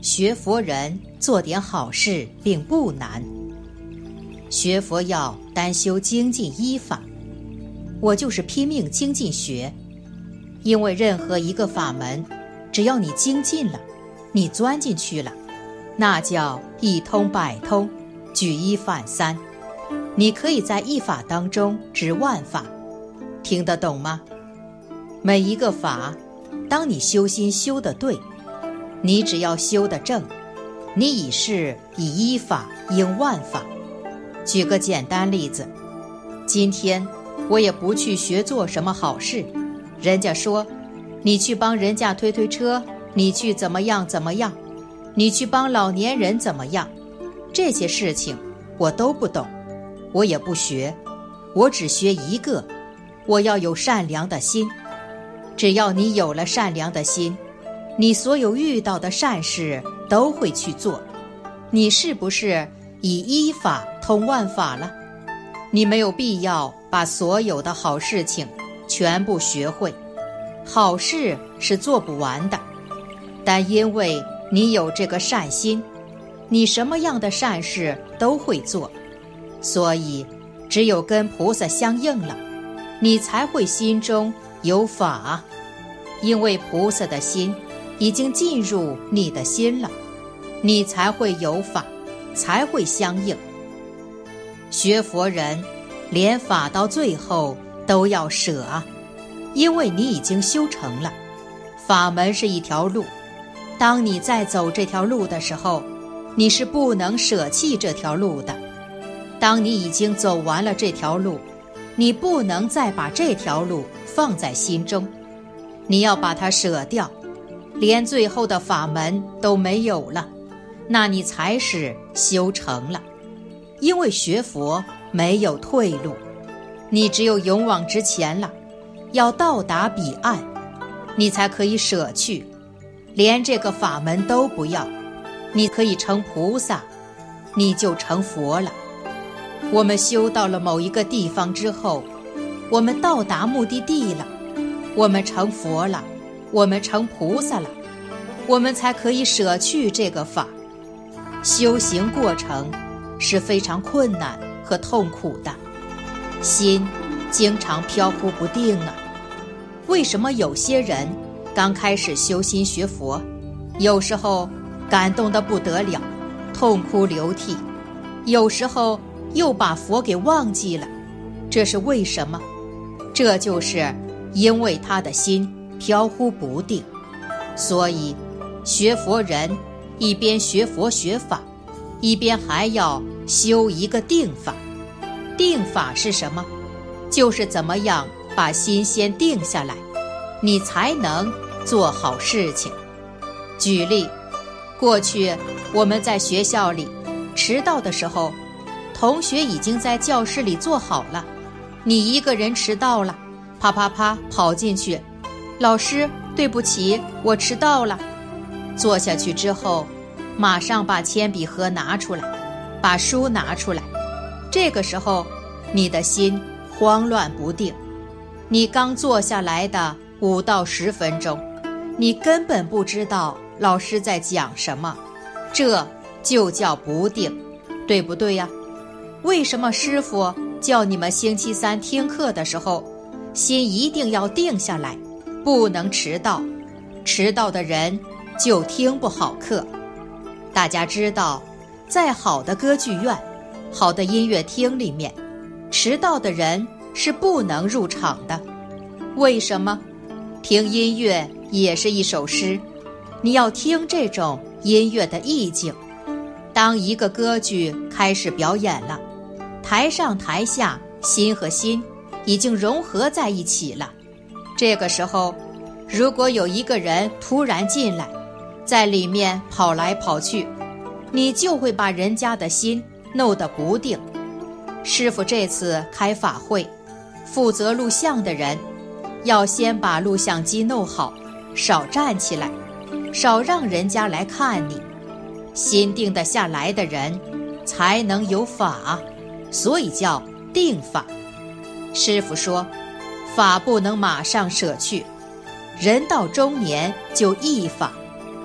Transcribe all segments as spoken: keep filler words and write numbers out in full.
学佛人做点好事并不难。学佛要单修精进依法，我就是拼命精进学，因为任何一个法门，只要你精进了，你钻进去了，那叫一通百通，举一反三，你可以在一法当中执万法，听得懂吗？每一个法，当你修心修得对，你只要修得正，你已是以一法应万法。举个简单例子，今天我也不去学做什么好事，人家说你去帮人家推推车，你去怎么样怎么样，你去帮老年人怎么样，这些事情我都不懂，我也不学，我只学一个，我要有善良的心。只要你有了善良的心，你所有遇到的善事都会去做，你是不是以一法通万法了？你没有必要把所有的好事情全部学会，好事是做不完的，但因为你有这个善心，你什么样的善事都会做，所以只有跟菩萨相应了，你才会心中有法，因为菩萨的心已经进入你的心了，你才会有法，才会相应。学佛人连法到最后都要舍啊，因为你已经修成了。法门是一条路，当你在走这条路的时候，你是不能舍弃这条路的。当你已经走完了这条路，你不能再把这条路放在心中，你要把它舍掉，连最后的法门都没有了，那你才是修成了。因为学佛没有退路，你只有勇往直前了，要到达彼岸，你才可以舍去，连这个法门都不要，你可以成菩萨，你就成佛了。我们修到了某一个地方之后，我们到达目的地了，我们成佛了，我们成菩萨了，我们才可以舍去这个法。修行过程是非常困难和痛苦的，心经常飘忽不定啊。为什么有些人刚开始修心学佛，有时候感动得不得了，痛哭流涕，有时候又把佛给忘记了？这是为什么？这就是因为他的心飘忽不定。所以学佛人一边学佛学法，一边还要修一个定法。定法是什么？就是怎么样把心先定下来，你才能做好事情。举例，过去我们在学校里迟到的时候，同学已经在教室里坐好了，你一个人迟到了，啪啪啪跑进去，老师对不起，我迟到了。坐下去之后，马上把铅笔盒拿出来，把书拿出来。这个时候你的心慌乱不定，你刚坐下来的五到十分钟，你根本不知道老师在讲什么，这就叫不定，对不对呀？为什么师父叫你们星期三听课的时候，心一定要定下来，不能迟到？迟到的人就听不好课。大家知道，在好的歌剧院、好的音乐厅里面，迟到的人是不能入场的。为什么？听音乐也是一首诗，你要听这种音乐的意境。当一个歌剧开始表演了，台上台下心和心已经融合在一起了。这个时候，如果有一个人突然进来，在里面跑来跑去，你就会把人家的心弄得不定。师父这次开法会，负责录像的人要先把录像机弄好，少站起来，少让人家来看你。心定得下来的人才能有法，所以叫定法。师父说，法不能马上舍去，人到中年就易法，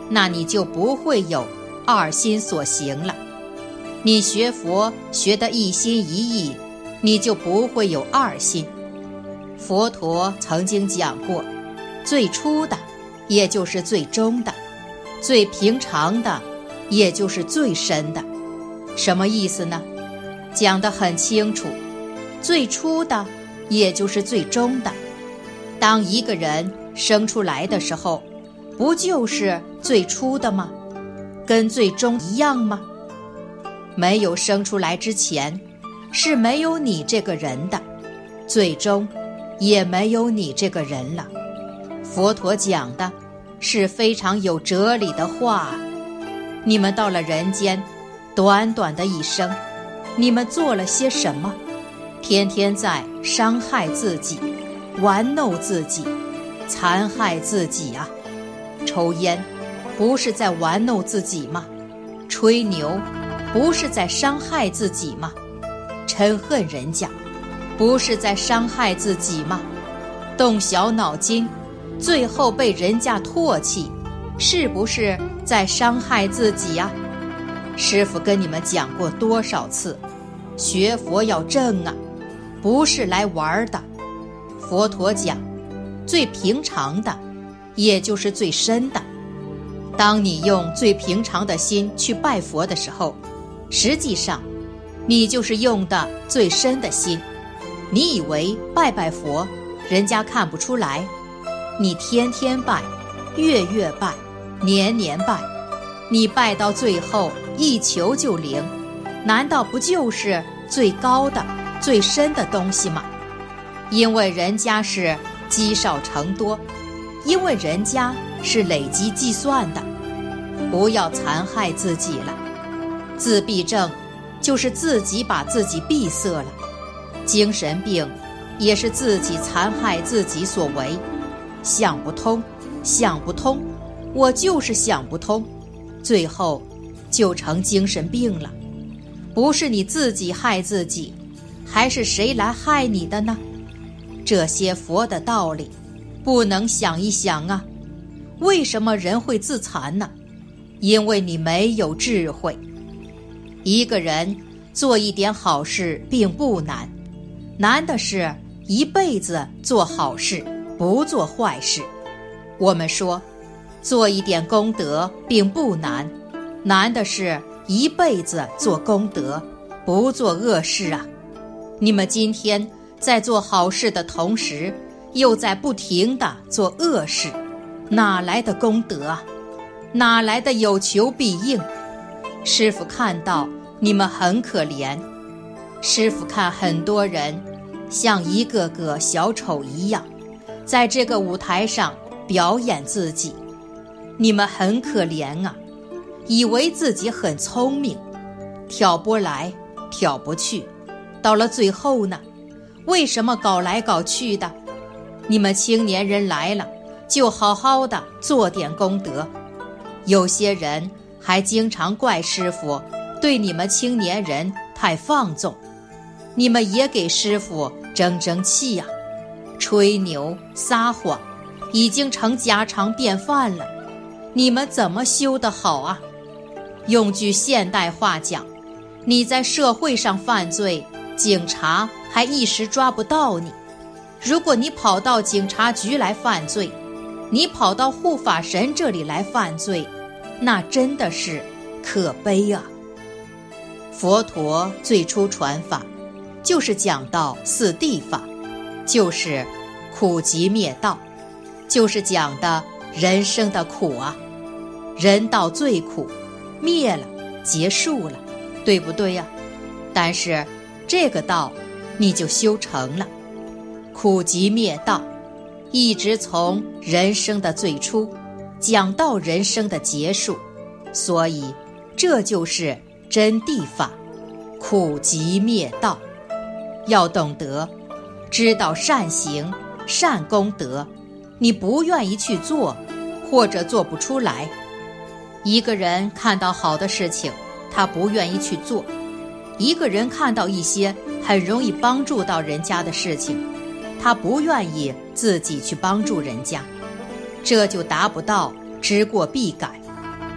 那你就不会有二心所行了。你学佛学得一心一意，你就不会有二心。佛陀曾经讲过，最初的也就是最终的，最平常的也就是最深的。什么意思呢？讲得很清楚，最初的也就是最终的。当一个人生出来的时候，不就是最初的吗？跟最终一样吗？没有生出来之前，是没有你这个人的，最终也没有你这个人了。佛陀讲的是非常有哲理的话。你们到了人间，短短的一生，你们做了些什么？天天在伤害自己，玩弄自己，残害自己啊！抽烟不是在玩弄自己吗？吹牛不是在伤害自己吗？嗔恨人家不是在伤害自己吗？动小脑筋，最后被人家唾弃，是不是在伤害自己呀？师父跟你们讲过多少次，学佛要正啊，不是来玩的。佛陀讲，最平常的也就是最深的。当你用最平常的心去拜佛的时候，实际上你就是用的最深的心。你以为拜拜佛人家看不出来，你天天拜，月月拜，年年拜，你拜到最后一求就灵，难道不就是最高的最深的东西吗？因为人家是积少成多，因为人家是累积计算的。不要残害自己了。自闭症就是自己把自己闭塞了，精神病也是自己残害自己所为。想不通，想不通，我就是想不通，最后就成精神病了。不是你自己害自己，还是谁来害你的呢？这些佛的道理不能想一想啊。为什么人会自残呢？因为你没有智慧。一个人做一点好事并不难，难的是一辈子做好事，不做坏事。我们说做一点功德并不难，难的是一辈子做功德，不做恶事啊。你们今天在做好事的同时，又在不停地做恶事，哪来的功德啊？哪来的有求必应？师父看到你们很可怜，师父看很多人像一个个小丑一样，在这个舞台上表演自己。你们很可怜啊，以为自己很聪明，挑拨来挑不去，到了最后呢，为什么搞来搞去的？你们青年人来了，就好好的做点功德。有些人还经常怪师父对你们青年人太放纵，你们也给师父争争气啊！吹牛撒谎已经成家常便饭了，你们怎么修得好啊？用句现代话讲，你在社会上犯罪，警察还一时抓不到你。如果你跑到警察局来犯罪，你跑到护法神这里来犯罪，那真的是可悲啊！佛陀最初传法，就是讲到四谛法，就是苦集灭道，就是讲的人生的苦啊。人道最苦，灭了，结束了，对不对呀？但是这个道你就修成了，苦集灭道，一直从人生的最初讲到人生的结束，所以这就是真谛法，苦集灭道。要懂得知道善行善功德，你不愿意去做，或者做不出来。一个人看到好的事情，他不愿意去做；一个人看到一些很容易帮助到人家的事情，他不愿意自己去帮助人家，这就达不到知过必改，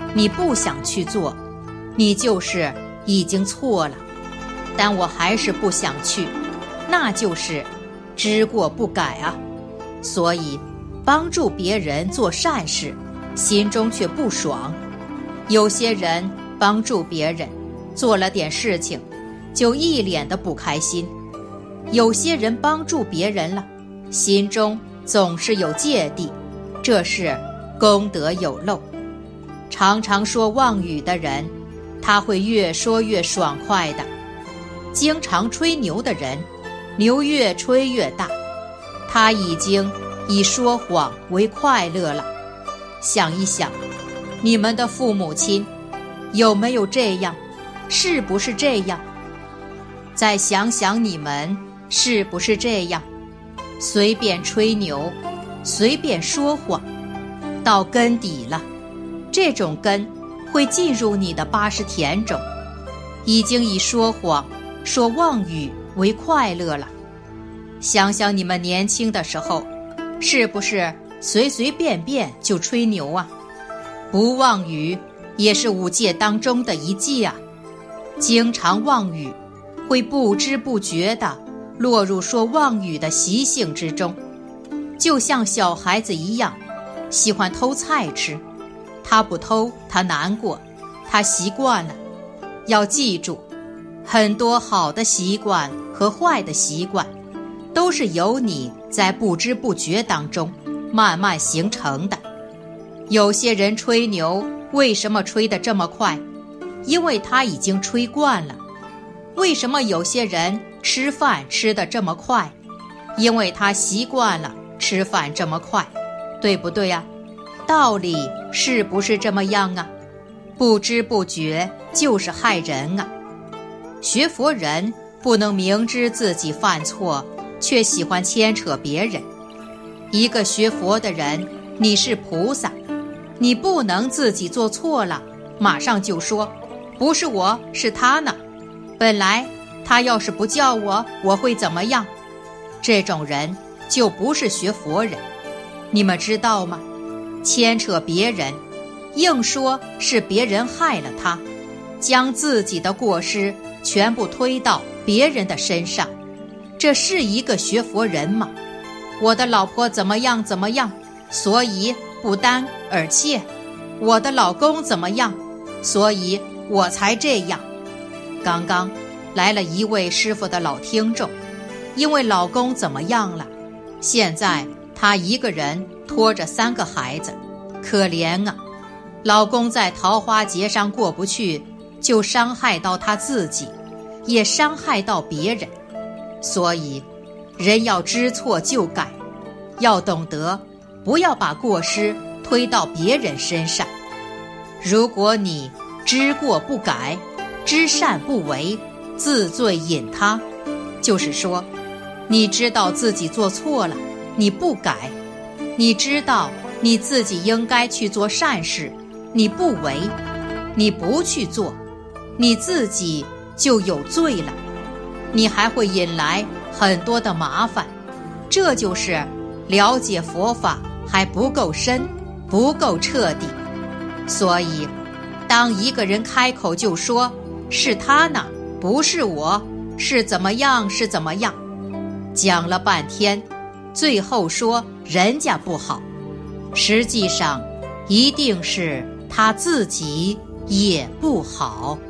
你不想去做，你就是已经错了。但我还是不想去，那就是知过不改啊。所以帮助别人做善事，心中却不爽。有些人帮助别人做了点事情，就一脸的不开心。有些人帮助别人了，心中总是有芥蒂，这是功德有漏。常常说妄语的人，他会越说越爽快的。经常吹牛的人，牛越吹越大，他已经以说谎为快乐了。想一想，你们的父母亲有没有这样？是不是这样？再想想你们是不是这样？随便吹牛，随便说谎，到根底了，这种根会进入你的八十田中，已经以说谎说妄语为快乐了。想想你们年轻的时候，是不是随随便便就吹牛啊？不妄语也是五戒当中的一戒啊。经常妄语，会不知不觉地落入说妄语的习性之中，就像小孩子一样，喜欢偷菜吃。他不偷，他难过，他习惯了。要记住，很多好的习惯和坏的习惯，都是由你在不知不觉当中慢慢形成的。有些人吹牛，为什么吹得这么快？因为他已经吹惯了。为什么有些人吃饭吃得这么快？因为他习惯了吃饭这么快，对不对啊？道理是不是这么样啊？不知不觉就是害人啊。学佛人不能明知自己犯错，却喜欢牵扯别人。一个学佛的人，你是菩萨，你不能自己做错了，马上就说不是我，是他呢。本来他要是不叫我，我会怎么样？这种人就不是学佛人。你们知道吗？牵扯别人，硬说是别人害了他，将自己的过失全部推到别人的身上，这是一个学佛人吗？我的老婆怎么样怎么样，所以不担而怯。我的老公怎么样，所以我才这样。刚刚来了一位师父的老听众，因为老公怎么样了，现在她一个人拖着三个孩子，可怜啊。老公在桃花劫上过不去，就伤害到他自己，也伤害到别人。所以人要知错就改，要懂得不要把过失推到别人身上。如果你知过不改，知善不为，自罪引他，就是说你知道自己做错了，你不改，你知道你自己应该去做善事，你不为，你不去做，你自己就有罪了，你还会引来很多的麻烦。这就是了解佛法还不够深，不够彻底。所以当一个人开口就说是他呢，不是我，是怎么样是怎么样，讲了半天，最后说人家不好，实际上一定是他自己也不好。